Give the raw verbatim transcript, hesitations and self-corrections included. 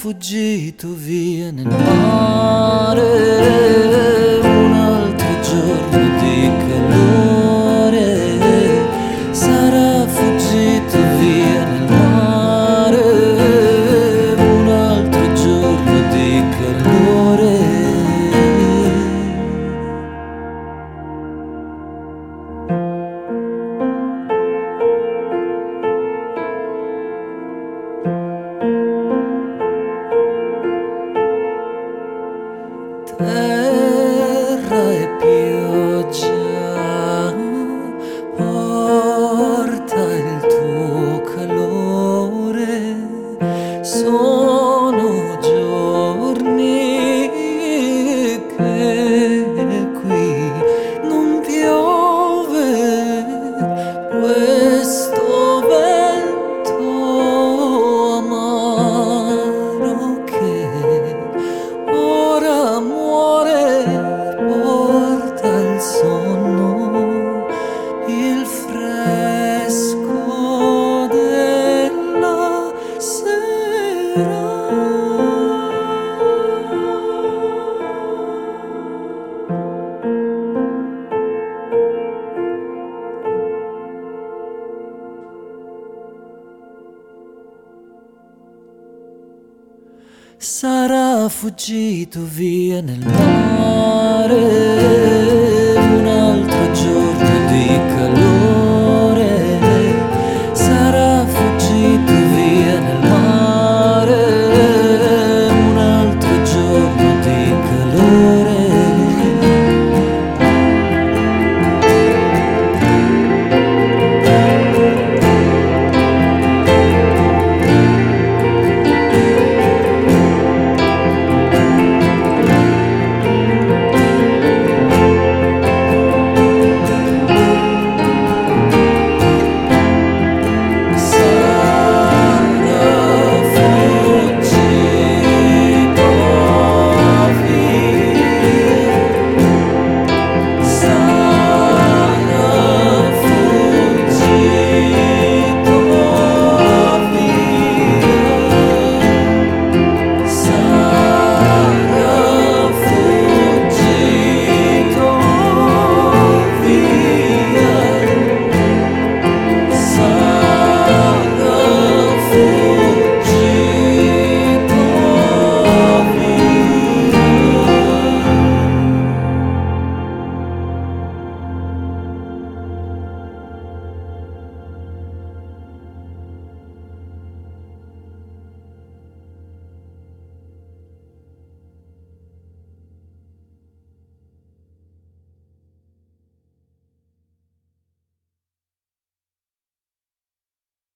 fuggito via nel mare, un altro giorno di calore, sarà fuggito via nel mare, un altro giorno di calore. Terra e pioggia, porta il tuo calore, sono giorni che qui non piove, questo vento amaro che ora muore, porta il sonno, il fresco della sera. Sarà fuggito via nel mare,